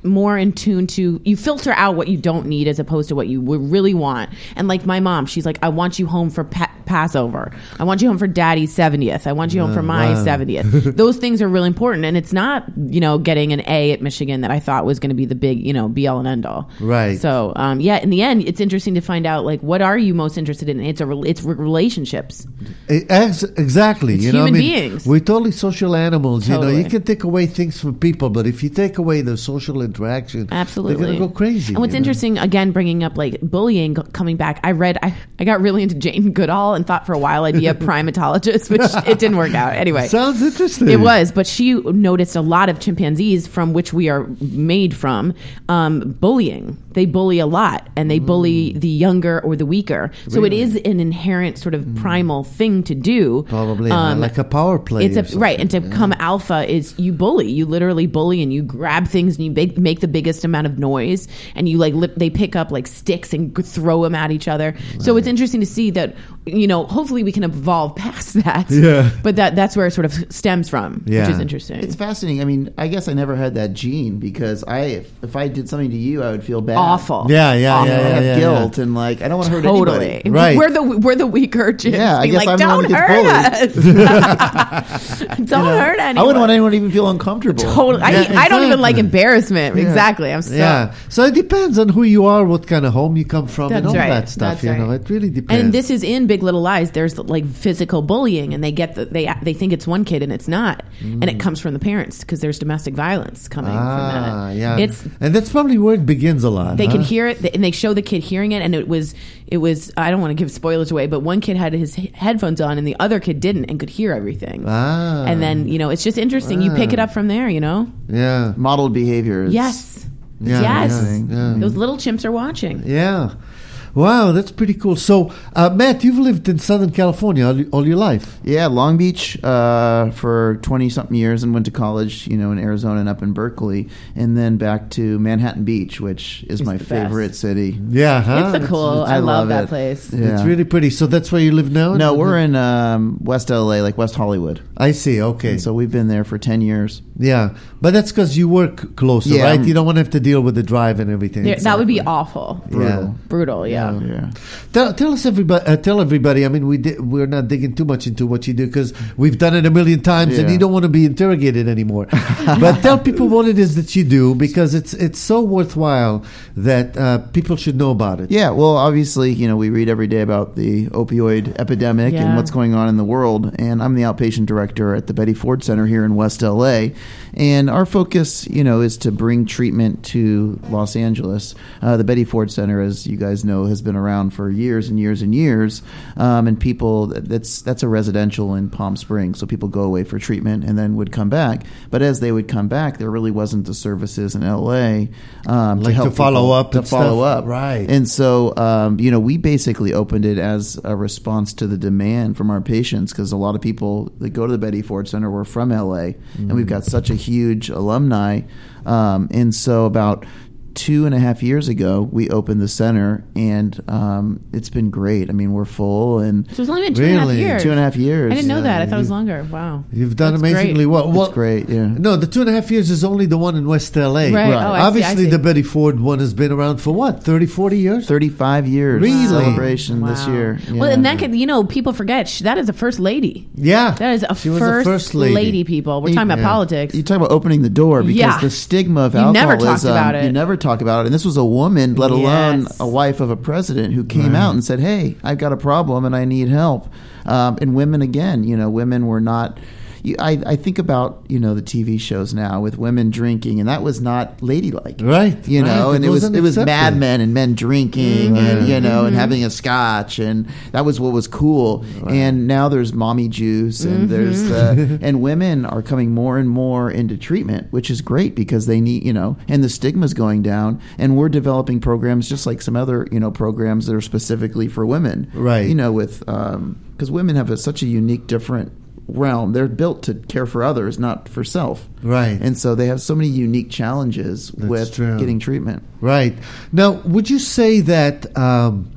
more in tune to, you filter out what you don't need as opposed to what you would really want. And like my mom, she's like, I want you home for pa- Passover. I want you home for Daddy's seventieth. I want you home for my wow. seventieth. Those things are really important. And it's not, you know, getting an A at Michigan that I thought was going to be the big, you know, be all and end all. Right. So, um, yeah, in the end, it's interesting to find out, like, what are you most interested in? It's a, re- it's re- relationships. Ex- exactly. It's you know, human I mean, beings. We're totally social animals. You know, Totally. you can take away things from people, but if you take away the social interaction, Absolutely. they're going to go crazy. And what's you know? interesting, again, bringing up like bullying g- coming back, I read, I, I got really into Jane Goodall and thought for a while I'd be a primatologist, which it didn't work out. Anyway. Sounds interesting. It was, but she noticed a lot of chimpanzees, from which we are made from, um, bullying. They bully a lot, and they bully the younger or the weaker. So Really? it is an inherent sort of primal thing to do. Probably uh, Um, like a power play. It's or a something. right, and to become alpha is you bully. You literally bully, and you grab things, and you make, make the biggest amount of noise, and you like lip, they pick up like sticks and g- throw them at each other. So it's interesting to see that, you know, hopefully we can evolve past that. Yeah. But that that's where it sort of stems from, Yeah. which is interesting. It's fascinating. I mean, I guess I never had that gene because I, if, if I did something to you, I would feel bad. Awful. Yeah, yeah, Awful. yeah, I yeah, have yeah, guilt and like I don't want to hurt Totally. anybody. Right. We're the we're the weaker chimps. Yeah, I being guess like, I'm the one don't that gets hurt us. Don't You know, hurt anyone. I wouldn't want anyone to even feel uncomfortable. Totally. I, Yeah, I don't even like exactly. embarrassment. Exactly. I'm so. Yeah. So it depends on who you are, what kind of home you come from, and That's all right. that stuff. That's you right. know, it really depends. And this is in Big Little Lies. There's like physical bullying, and they get the, they they think it's one kid, and it's not, and it comes from the parents because there's domestic violence coming ah, from that. yeah. It's and that's probably where it begins a lot. they huh? can hear it, and they show the kid hearing it, and it was it was I don't want to give spoilers away, but one kid had his he- headphones on, and the other kid didn't, and could hear everything. Ah. And then you know it's just interesting. You pick it up from there. You know. Yeah. Modeled behaviors. Yes. Yeah, yes. yeah, yeah. Those little chimps are watching. Yeah. Wow, that's pretty cool. So, uh, Matt, you've lived in Southern California all, all your life. Yeah, Long Beach uh, for twenty something years, and went to college, you know, in Arizona and up in Berkeley, and then back to Manhattan Beach, which is my the best. favorite city. Yeah, huh? It's a cool. I, I love, love that it. place. Yeah. It's really pretty. So that's where you live now? No, we're in um, West L A, like West Hollywood. I see. Okay. And so we've been there for ten years. Yeah, but that's because you work closer, Yeah, right? I'm- You don't want to have to deal with the drive and everything. There- That would be awful. Yeah. Brutal. Yeah. Yeah. Tell, tell us everybody. Uh, tell everybody. I mean, we di- we're not digging too much into what you do because we've done it a million times, and Yeah. you don't want to be interrogated anymore. But tell people what it is that you do because it's it's so worthwhile that uh, people should know about it. Yeah, well, obviously, you know, we read every day about the opioid epidemic Yeah. and what's going on in the world. And I'm the outpatient director at the Betty Ford Center here in West L A. And our focus, you know, is to bring treatment to Los Angeles. Uh, the Betty Ford Center, as you guys know, has been around for years and years and years. Um, and people, that's that's a residential in Palm Springs. So people go away for treatment and then would come back. But as they would come back, there really wasn't the services in L A um, Like to help follow people- up to and follow stuff. up. Right. And so, um, you know, we basically opened it as a response to the demand from our patients because a lot of people that go to the Betty Ford Center were from L A, and we've got such a huge alumni. Um, and so about two and a half years ago, we opened the center, and um, it's been great. I mean, we're full, and So it's only been two and a half Really? years. two and a half years. I didn't know yeah. that. I thought it was longer. Wow. You've done That's amazingly great. well. well. It's great, yeah. No, the two and a half years is only the one in West L A. Right. Right. Oh, I see, I Obviously, see. the Betty Ford one has been around for what, thirty, forty years? thirty-five years Really? celebration this Wow. year. Well, Yeah. and that could, you know, people forget she, that is a first lady. Yeah. That is a, She was first, a first lady. people. We're talking about Yeah. politics. You talk about opening the door because Yeah. the stigma of You alcoholism. never talked about it. You never talk about it. And this was a woman, let alone Yes. a wife of a president, who came out and said, "Hey, I've got a problem and I need help." Um, and women, again, you know, women were not. You, I, I think about, you know, the T V shows now with women drinking, and that was not ladylike, Right, You know, right. and It it was wasn't it was accepted. Mad Men and men drinking, and Right. you know, and having a scotch, and that was what was cool. And now there's mommy juice, and there's the and women are coming more and more into treatment, which is great because they need, you know, and the stigma's going down, and we're developing programs just like some other, you know, programs that are specifically for women, Right. You know, with because women have a, such a unique, different realm. They're built to care for others, not for self. Right. And so they have so many unique challenges That's with true. getting treatment. Right. Now, would you say that um,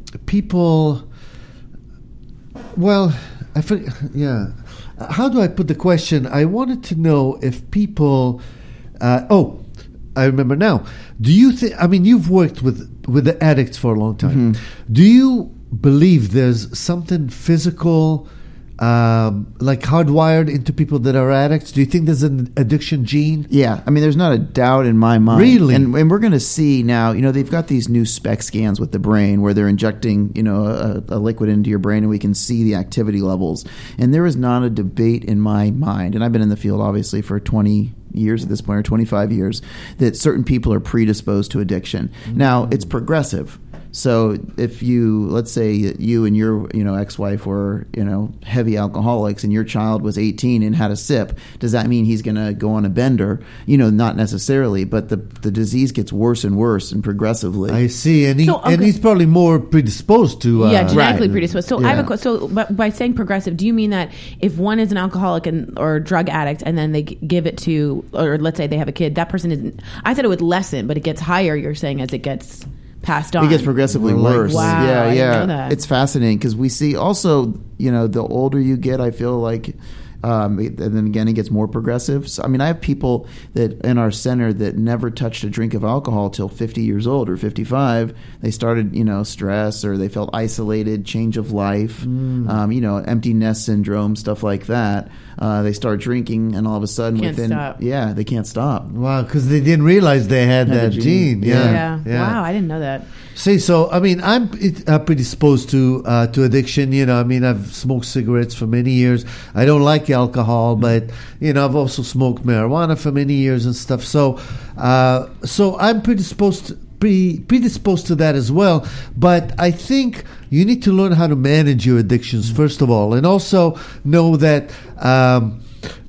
people, well, I forget, yeah. How do I put the question? I wanted to know if people, uh, oh, I remember now. Do you think? I mean, you've worked with with the addicts for a long time. Mm-hmm. Do you believe there's something physical, um, like hardwired into people that are addicts? Do you think there's an addiction gene? Yeah, I mean, there's not a doubt in my mind. Really? And, and we're going to see now, you know, they've got these new SPECT scans with the brain where they're injecting, you know, a, a liquid into your brain and we can see the activity levels. And there is not a debate in my mind, and I've been in the field, obviously, for twenty years at this point, or twenty-five years, that certain people are predisposed to addiction. Mm-hmm. Now, it's progressive. So if you, let's say you and your, you know, ex-wife were, you know, heavy alcoholics and your child was eighteen and had a sip, does that mean he's going to go on a bender? You know, not necessarily, but the the disease gets worse and worse and progressively. I see, and he, So, okay. and he's probably more predisposed to. Uh, yeah, genetically right. predisposed. So Yeah. I have a que- so but by saying progressive, do you mean that if one is an alcoholic and or drug addict and then they g- give it to, or let's say they have a kid, that person isn't? I thought it would lessen, but it gets higher. You're saying as it gets passed on. It gets progressively Well, like- worse. Wow, yeah, I didn't yeah. know that. It's fascinating because we see also, you know, the older you get, I feel like, um, and then again, it gets more progressive. So, I mean, I have people that in our center that never touched a drink of alcohol till fifty years old or fifty-five. They started, you know, stress or they felt isolated, change of life, Mm. um, you know, empty nest syndrome, stuff like that. Uh, they start drinking, and all of a sudden, Can't within stop. yeah, they can't stop. Wow, because they didn't realize they had Had the that gene. gene. Yeah. Yeah. Wow, I didn't know that. See, so I mean, I'm it- uh, predisposed to uh, to addiction. You know, I mean, I've smoked cigarettes for many years. I don't like alcohol, but you know, I've also smoked marijuana for many years and stuff. So, uh, so I'm predisposed. To, Pre, predisposed to that as well, but I think you need to learn how to manage your addictions first of all, and also know that um,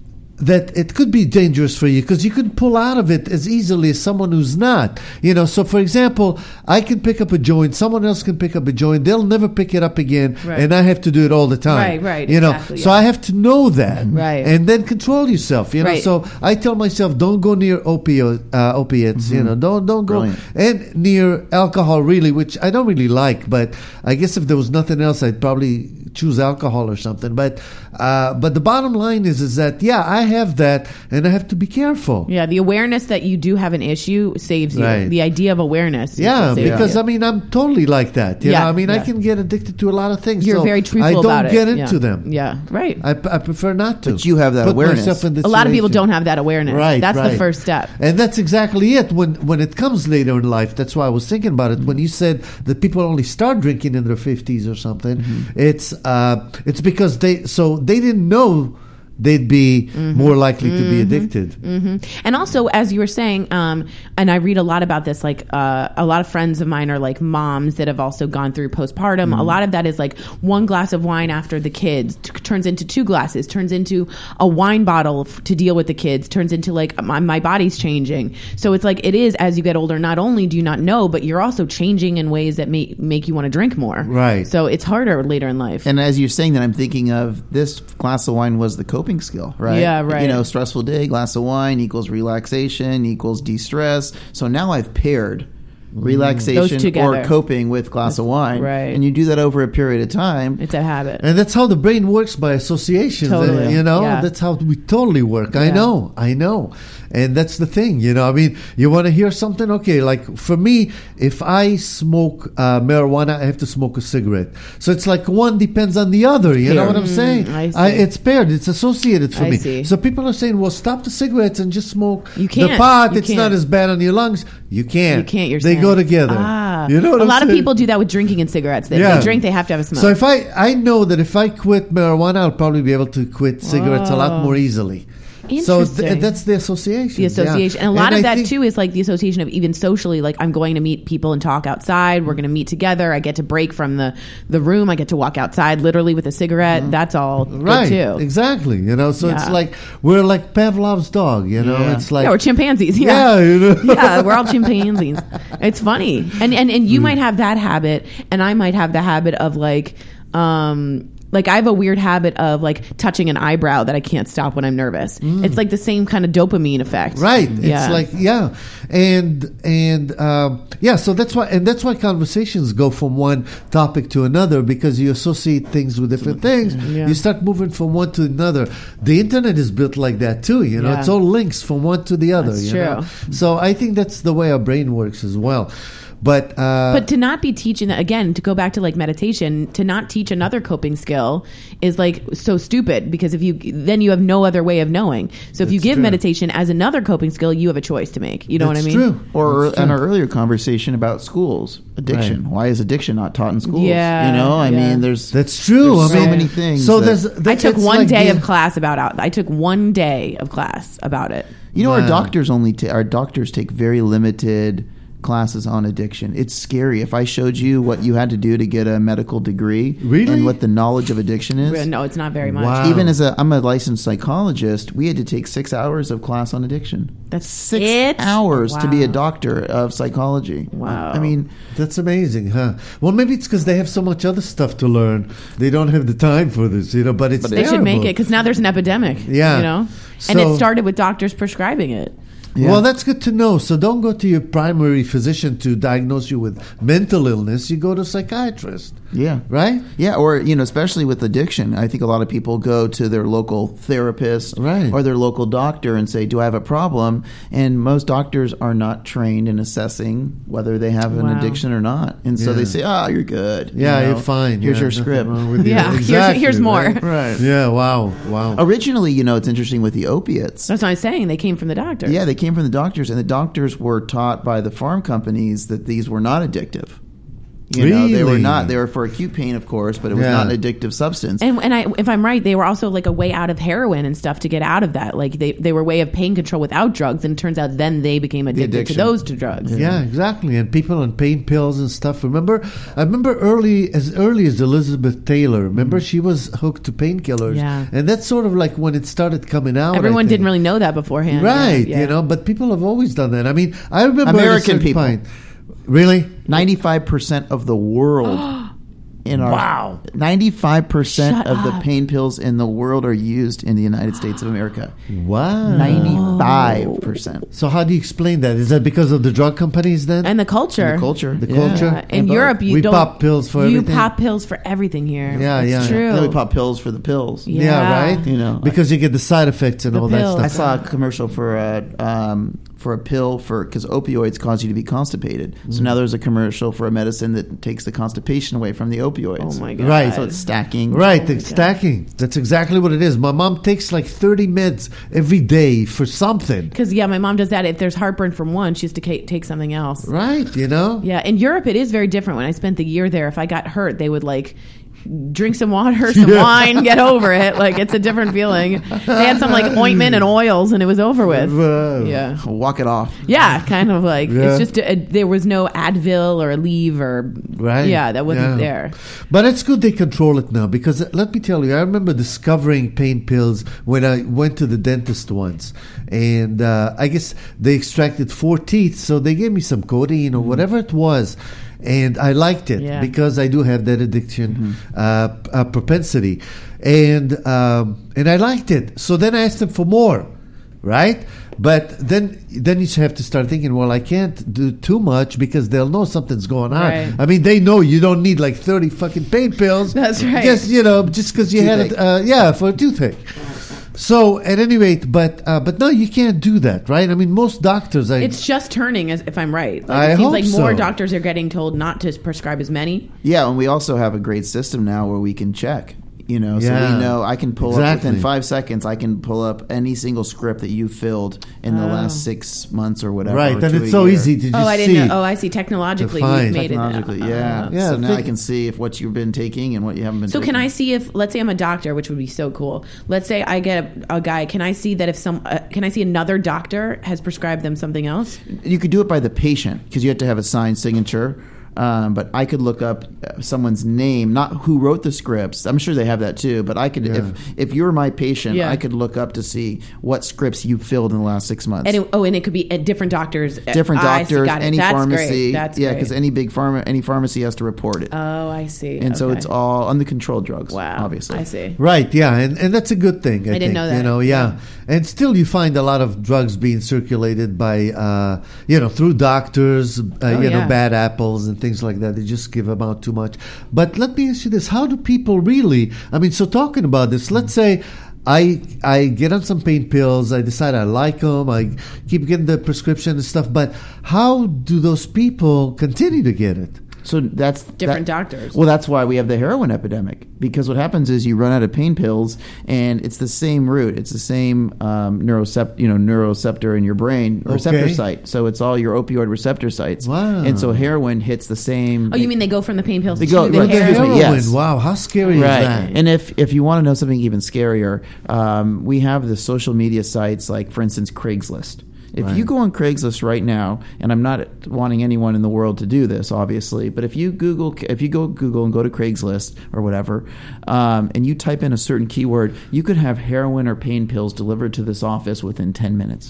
that it could be dangerous for you because you can pull out of it as easily as someone who's not. You know, so for example, I can pick up a joint, someone else can pick up a joint, they'll never pick it up again, Right. and I have to do it all the time. Right, right, You know, exactly, so yeah. I have to know that, Right. and then control yourself. You know, Right. so I tell myself, don't go near opio, uh, opiates. You know, don't don't go Brilliant. and near alcohol really, which I don't really like. But I guess if there was nothing else, I'd probably choose alcohol or something. But uh, but the bottom line is is that yeah, I have that, and I have to be careful. Yeah, the awareness that you do have an issue saves you. Right. The idea of awareness. is Yeah, what saves because you. I mean, I'm totally like that. You Yeah, know, I mean, I yeah. can get addicted to a lot of things. You're so very truthful I don't about it. get Yeah. into them. Yeah, right. I, I prefer not to. But you have that Put awareness. myself in this A lot of people situation. don't have that awareness. Right, That's the right. first step. And that's exactly it. When when it comes later in life, that's why I was thinking about it. When you said that people only start drinking in their fifties or something, it's uh, it's because they so they didn't know they'd be more likely to be addicted. hmm And also, as you were saying, um, and I read a lot about this, like uh, a lot of friends of mine are like moms that have also gone through postpartum. A lot of that is like one glass of wine after the kids t- turns into two glasses, turns into a wine bottle f- to deal with the kids, turns into like my, my body's changing. So it's like it is as you get older. Not only do you not know, but you're also changing in ways that make make you want to drink more. Right. So it's harder later in life. And as you're saying that, I'm thinking of this glass of wine was the coping skill, right? Yeah, right. You know, stressful day, glass of wine equals relaxation, equals de-stress. So now I've paired Those relaxation together. or coping with glass of wine. Right. And you do that over a period of time. It's a habit. And that's how the brain works by association. Totally. You know, Yeah. that's how we totally work. I Yeah. know, I know. And that's the thing, you know. I mean, you want to hear something? Okay, like for me, if I smoke uh, marijuana, I have to smoke a cigarette. So it's like one depends on the other. You know Paired. what I'm saying? Mm, I see. it's paired. It's associated for I me. see. So people are saying, well, stop the cigarettes and just smoke You the can't. pot. You it's can't. not as bad on your lungs. You can't. You can't. You're they saying. go together. Ah, you know what a I'm lot of saying? people do that with drinking and cigarettes. They, Yeah. they drink, they have to have a smoke. So if I, I know that if I quit marijuana, I'll probably be able to quit cigarettes a lot Oh. more easily. So th- Interesting. that's the association. the association, yeah. and a lot And of I that think- too is like the association of even socially. Like I'm going to meet people and talk outside. We're going to meet together. I get to break from the the room. I get to walk outside literally with a cigarette. That's all Right, good too. exactly. You know, so it's Yeah. like we're like Pavlov's dog. You know, Yeah. it's like Yeah, we're chimpanzees. Yeah. yeah, you know. yeah, we're all chimpanzees. It's funny, and and and you might have that habit, and I might have the habit of like, um, Like I have a weird habit of like touching an eyebrow that I can't stop when I'm nervous. Mm. It's like the same kind of dopamine effect. Right. Yeah. It's like, yeah. And, and, um, yeah, so that's why, and that's why conversations go from one topic to another, because you associate things with different things. Yeah. You start moving from one to another. The internet is built like that too, you know, Yeah. it's all links from one to the other. That's you true. know? So I think that's the way our brain works as well. But, uh, But to not be teaching that, again, to go back to like meditation, to not teach another coping skill is like so stupid, because if you, then you have no other way of knowing. So if you That's give true. meditation as another coping skill, you have a choice to make. You know that's what I mean? true. Or That's in true. our earlier conversation about schools, addiction. Right. Why is addiction not taught in schools? Yeah, You know, I yeah. mean, there's That's true. There's I so mean, many things. So that- there's, I that- took it's one like day the- of class about out. I took one day of class about it. You know, Wow. our doctors only ta- our doctors take very limited classes on addiction. It's scary. If I showed you what you had to do to get a medical degree, Really? and what the knowledge of addiction is, No, it's not very much. Wow. even as a I'm a licensed psychologist, we had to take six hours of class on addiction. That's six it? hours to be a Wow. doctor of psychology. Wow. I mean, That's amazing, huh? Well, maybe it's because they have so much other stuff to learn. They don't have the time for this, you know, but it's They should make terrible. it, because now there's an epidemic. Yeah. You know? And So- it started with doctors prescribing it. Yeah. Well, that's good to know. So don't go to your primary physician to diagnose you with mental illness. You go to a psychiatrist, yeah. right? Yeah, or you know, especially with addiction, I think a lot of people go to their local therapist Right. or their local doctor and say, "Do I have a problem?" And most doctors are not trained in assessing whether they have an Wow. addiction or not, and so Yeah. they say, "Ah, you're good. You Yeah, know, you're fine. Here's Yeah, your nothing script." wrong with you. Yeah, here's- Exactly, here's more. Right? Right. Yeah. Wow. Wow. Originally, you know, it's interesting with the opiates. That's what I'm saying. They came from the doctors. Yeah, they came from the doctors, and the doctors were taught by the farm companies that these were not addictive. You know, they were Really? not. They were for acute pain, of course, but it was Yeah. not an addictive substance. And, and I, if I'm right, they were also like a way out of heroin and stuff to get out of that. Like they, they were a way of pain control without drugs. And it turns out then they became addicted to addiction. those two drugs. Yeah, exactly. And people on pain pills and stuff. Remember, I remember early, as early as Elizabeth Taylor. Remember, she was hooked to painkillers. Yeah. And that's sort of like when it started coming out. I Everyone think. didn't really know that beforehand. Right, Yeah, yeah. you know, but people have always done that. I mean, I remember at a American certain people. point- Really? Ninety-five percent of the world in our Wow. ninety-five percent Shut of the up. pain pills in the world are used in the United States of America. Wow. Ninety-five percent. So how do you explain that? Is that because of the drug companies then? And the culture. The culture. The Yeah. culture? Uh, in And both. Europe, you We don't pop pills for you everything. pop pills for everything here. Yeah, It's yeah. true. Then we pop pills for the pills. Yeah. yeah, right? You know, because you get the side effects and The all pills. that I stuff. saw a commercial for a um, for a pill for because opioids cause you to be constipated. Mm. So now there's a commercial for a medicine that takes the constipation away from the opioids. Oh my god. Right. So it's stacking. Right, my it's God. stacking. That's exactly what it is. My mom takes like thirty meds every day for something. Because yeah, my mom does that. If there's heartburn from one, she has to ca- take something else. Right, you know? Yeah, in Europe it is very different. When I spent the year there, if I got hurt, they would like drink some water, some Yeah. wine, get over it. Like it's a different feeling. They had some like ointment and oils, and it was over with. Wow. Yeah, Walk it off. yeah, kind of like Yeah. it's just a, there was no Advil or Aleve or Right. yeah, that wasn't Yeah. there. But it's good they control it now because uh, let me tell you, I remember discovering pain pills when I went to the dentist once. And uh, I guess they extracted four teeth, so they gave me some codeine or whatever it was. And I liked it Yeah. because I do have that addiction uh, p- uh, propensity. And, um, and I liked it. So then I asked them for more. Right, but then then you have to start thinking. Well, I can't do too much because they'll know something's going on. Right. I mean, they know you don't need like thirty fucking pain pills. That's right. Just you know, just because you had it, Toothache. uh, yeah, for a toothache. So at any rate, but uh, but no, you can't do that, right? I mean, most doctors, I, It's just turning, as if I'm right. Like, I it seems hope like more so. doctors are getting told not to prescribe as many. Yeah, and we also have a great system now where we can check. You know, so Yeah. we know I can pull up Exactly. within five seconds. I can pull up any single script that you filled in the Oh. last six months or whatever. right, or and to it's a so year. easy to just Oh, I didn't see. know. Oh, I see. Technologically, Define. we've made Technologically, it. yeah. Uh, Yeah, So now think- I can see if what you've been taking and what you haven't been. So taking. can I see if, let's say I'm a doctor, which would be so cool. Let's say I get a, a guy. Can I see that if some, uh, can I see another doctor has prescribed them something else? You could do it by the patient because you have to have a signed signature. Um, but I could look up someone's name, not who wrote the scripts. I'm sure they have that too. But I could, Yeah. if if you're my patient, Yeah. I could look up to see what scripts you filled in the last six months. And it, oh, and it could be at different doctors. Different I see, doctors, got it. any That's pharmacy. Great. That's yeah, great. because any big pharma, any pharmacy has to report it. Oh, I see. and so Okay. it's all on the controlled drugs. Wow. obviously. I see. Right, yeah, and, and that's a good thing. I, I didn't think, know that. You know, yeah. and still you find a lot of drugs being circulated by, uh, you know, through doctors, uh, Oh, you know, yeah. bad apples and things like that. They just give them out too much. But let me ask you this: how do people really? I mean, so talking about this, let's say. I I get on some pain pills. I decide I like them. I keep getting the prescription and stuff. But how do those people continue to get it? So that's Different that- doctors. Well, that's why we have the heroin epidemic, because what happens is you run out of pain pills, and it's the same root. It's the same um, neurocept, you know, neuroceptor in your brain, receptor Okay. site. So it's all your opioid receptor sites. Wow. And so heroin hits the same. Oh, you mean they go from the pain pills They to go- the right, heroin? excuse me, yes. Wow, how scary Right. is that? And if, if you want to know something even scarier, um, we have the social media sites like, for instance, Craigslist. If Right. you go on Craigslist right now, and I'm not wanting anyone in the world to do this, obviously, but if you Google, if you go Google and go to Craigslist or whatever, um, and you type in a certain keyword, you could have heroin or pain pills delivered to this office within ten minutes.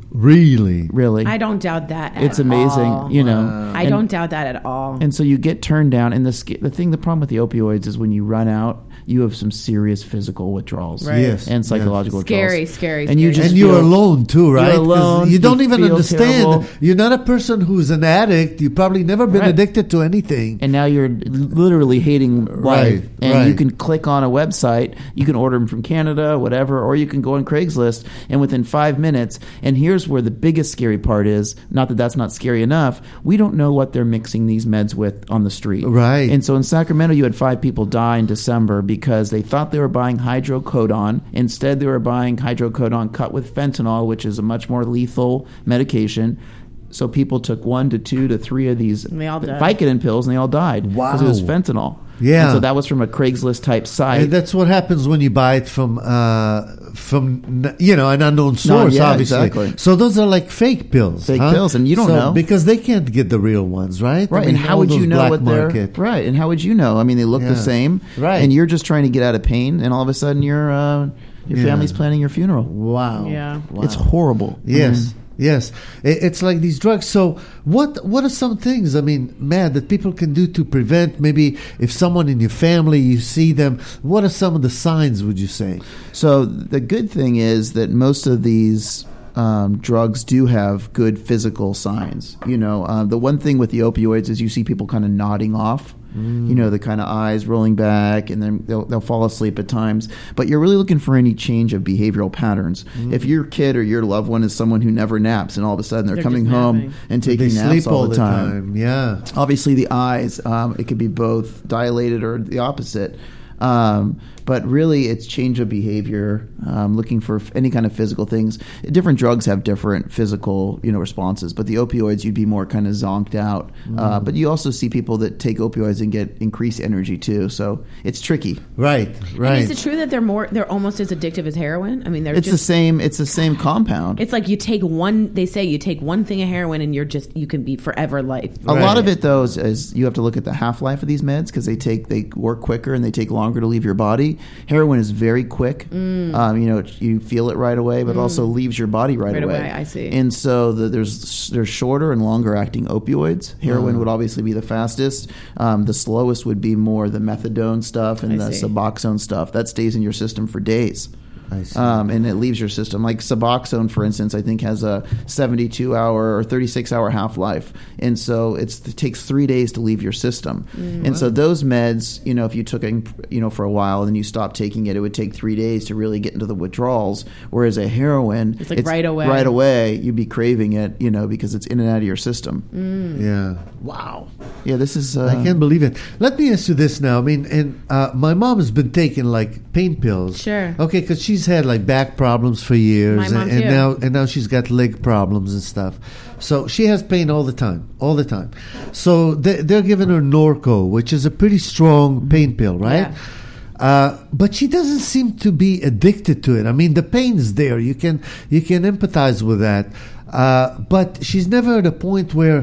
Really? Really, I don't doubt that. At it's amazing, all. you know. I And- don't doubt that at all. And so you get turned down, and the sca- the thing, the problem with the opioids is when you run out, you have some serious physical withdrawals, Right. Yes. and psychological Scary, withdrawals. scary, and you scary. just And you're feel- alone too, right? 'Cause alone, You don't you even feel understand. terrible. You're not a person who's an addict. You've probably never been Right. addicted to anything. and now you're literally hating life. Right, And right. you can click on a website, you can order them from Canada, whatever, or you can go on Craigslist, and within five minutes, and here's where the biggest scary part is, not that that's not scary enough, we don't know what they're mixing these meds with on the street. Right. And so in Sacramento, you had five people die in December because they thought they were buying hydrocodone. Instead, they were buying hydrocodone cut with fentanyl, which is a much more lethal medication. So people took one to two to three of these And they all died. Vicodin pills, and they all died because it was Wow. fentanyl. Yeah. And so that was from a Craigslist type site. And that's what happens when you buy it from, uh, from you know, an unknown source, yeah, obviously. exactly. So those are like fake pills. Fake huh? pills, and you don't So- know. because they can't get the real ones, right? Right, I mean, and how all would you those know black what they're market. right? And how would you know? I mean, they look Yeah. the same, Right. And you're just trying to get out of pain, and all of a sudden, your uh, your Yeah. family's planning your funeral. Wow. Yeah. Wow. It's horrible. Yes. Yes, I- it's like these drugs. So, what what are some things? I mean, man, that people can do to prevent? Maybe if someone in your family you see them, what are some of the signs? Would you say? So the good thing is that most of these um, drugs do have good physical signs. You know, uh, the one thing with the opioids is you see people kind of nodding off. You know, the kind of eyes rolling back, and then they'll, they'll fall asleep at times. But you're really looking for any change of behavioral patterns. If your kid or your loved one is someone who never naps, and all of a sudden they're, They're coming just home napping. and They taking naps sleep all, the time. Yeah. Obviously, the eyes, um, it could be both dilated or the opposite. Um, but really, it's change of behavior, um, looking for f- any kind of physical things. Different drugs have different physical, you know, responses. But the opioids, you'd be more kind of zonked out. Uh, but you also see people that take opioids and get increased energy too. So it's tricky. Right. Right. And is it true that they're more? They're almost as addictive as heroin. I mean, they're It's the just. same. It's the same compound. It's like you take one. They say you take one thing of heroin, and you're just you can be forever life. A Right. lot of it, though, is, is you have to look at the half life of these meds because they take they work quicker and they take longer to leave your body. Heroin is very quick. Um, you know, you feel it right away, but also leaves your body right, Right away. away, I see. And so the, there's there's shorter and longer acting opioids. Heroin Uh-huh. would obviously be the fastest. Um, the slowest would be more the methadone stuff and I the see. Suboxone stuff that stays in your system for days. I see. Um, and it leaves your system. Like Suboxone, for instance, I think has a seventy-two hour or thirty-six hour half life, and so it's, it takes three days to leave your system. Mm. And so those meds, you know, if you took it, you know, for a while and then you stopped taking it, it would take three days to really get into the withdrawals. Whereas a heroin, It's like right away. Right away, you'd be craving it, you know, because it's in and out of your system. Mm. yeah. Wow. Yeah, this is. Uh, I can't believe it. Let me ask you this now. I mean, and uh, my mom has been taking like pain pills. Sure. Okay, because she's had like back problems for years, My mom and, and too. now and now she's got leg problems and stuff. So she has pain all the time, all the time. So they, they're giving her Norco, which is a pretty strong pain pill, right? Yeah. Uh, but she doesn't seem to be addicted to it. I mean, the pain's there. You can you can empathize with that. Uh, but she's never at a point where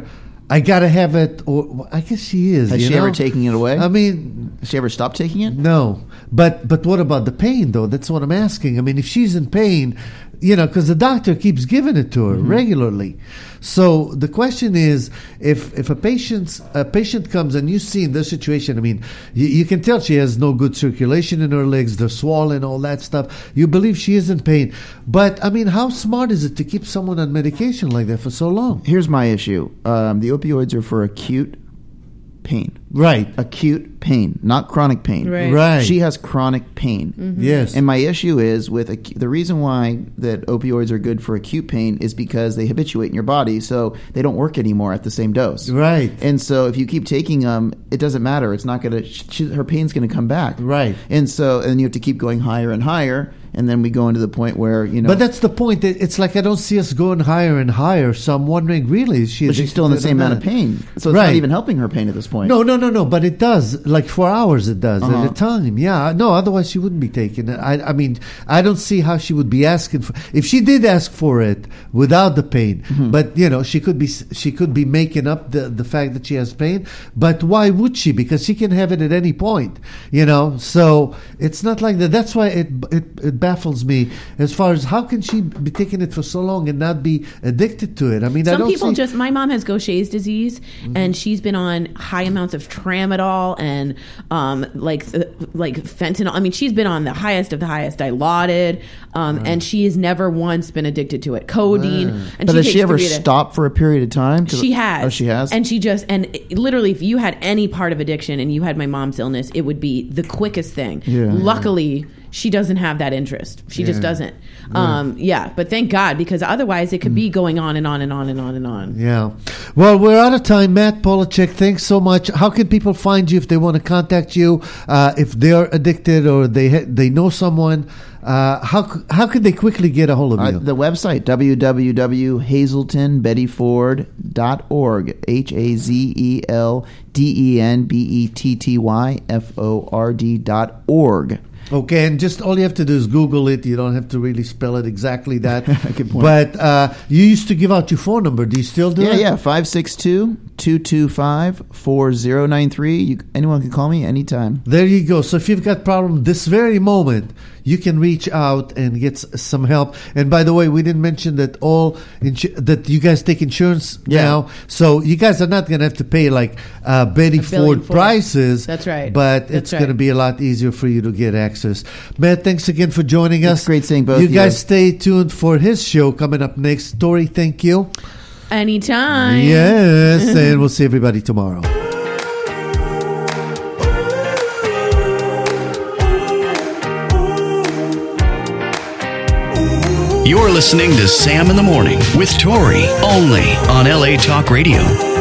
I gotta have it, or I guess she is. Has you she know? ever taken it away? I mean, Has she ever stopped taking it? no. But but what about the pain, though? That's what I'm asking. I mean, if she's in pain, you know, because the doctor keeps giving it to her Mm-hmm. regularly. So the question is, if if a patient a patient comes and you see in this situation, I mean, you, you can tell she has no good circulation in her legs, they're swollen, all that stuff. You believe she is in pain, but I mean, how smart is it to keep someone on medication like that for so long? Here's my issue. Um, the opioids are for acute pain. Right, Acute pain, not chronic pain. Right. right. She has chronic pain. Yes, And my issue is with acu- the reason why that opioids are good for acute pain is because they habituate in your body, so they don't work anymore at the same dose. right, And so if you keep taking them, it doesn't matter. It's not gonna. She, her pain's gonna come back. right. And so and you have to keep going higher and higher, and then we go into the point where you know. But that's the point. It- It's like I don't see us going higher and higher. So I'm wondering, really, is she? but she's still in the addicted same or amount of not? pain, so it's Right. not even helping her pain at this point. No, no, no, no. But it does. Like for hours, it does Uh-huh. at a time. Yeah. No, otherwise she wouldn't be taking it. I, I mean, I don't see how she would be asking for. If she did ask for it without the pain, Mm-hmm. but you know, she could be she could be making up the the fact that she has pain. But why would she? Because she can have it at any point. You know. So it's not like that. That's why it it, it baffles me as far as how can she be taking it for so long and not be addicted to it. I mean, I Some don't people see, just. My mom has Gaucher's disease, and she's been on high amounts of tramadol and um, like th- like fentanyl. I mean, she's been on the highest of the highest Dilaudid, um, and she has never once been addicted to it. Codeine, and but she has she takes ever three a day. stopped for a period of time? 'Cause- She has. Oh, she has. And she just, and it- literally, if you had any part of addiction and you had my mom's illness, it would be the quickest thing. Yeah. Luckily, she doesn't have that interest. She just Yeah. doesn't. Um, yeah, but thank God, because otherwise it could be going on and on and on and on and on. Yeah. Well, we're out of time. Matt Polachek, thanks so much. How can people find you if they want to contact you, uh, if they're addicted or they ha- they know someone? Uh, how c- how can they quickly get a hold of Uh, you? the website, w w w dot hazelton betty ford dot org, H A Z E L D E N B E T T Y F O R D dot org. Okay, and just all you have to do is Google it. You don't have to really spell it exactly that. Good point. But uh, you used to give out your phone number. Do you still do Yeah, it? yeah, five six two, two two five, four zero nine three. You, anyone can call me anytime. There you go. So if you've got problem this very moment, you can reach out and get s- some help. And by the way, we didn't mention that all insu- that you guys take insurance Yeah. now, so you guys are not going to have to pay like uh, Betty A billion Ford for it. prices. That's right. But That's it's going to right. be a lot easier for you to get access. Matt, thanks again for joining It's us. great seeing both You of guys you. stay tuned for his show coming up next. Tori, thank you. Anytime. Yes, and we'll see everybody tomorrow. You're listening to Sam in the Morning with Tori, only on L A Talk Radio.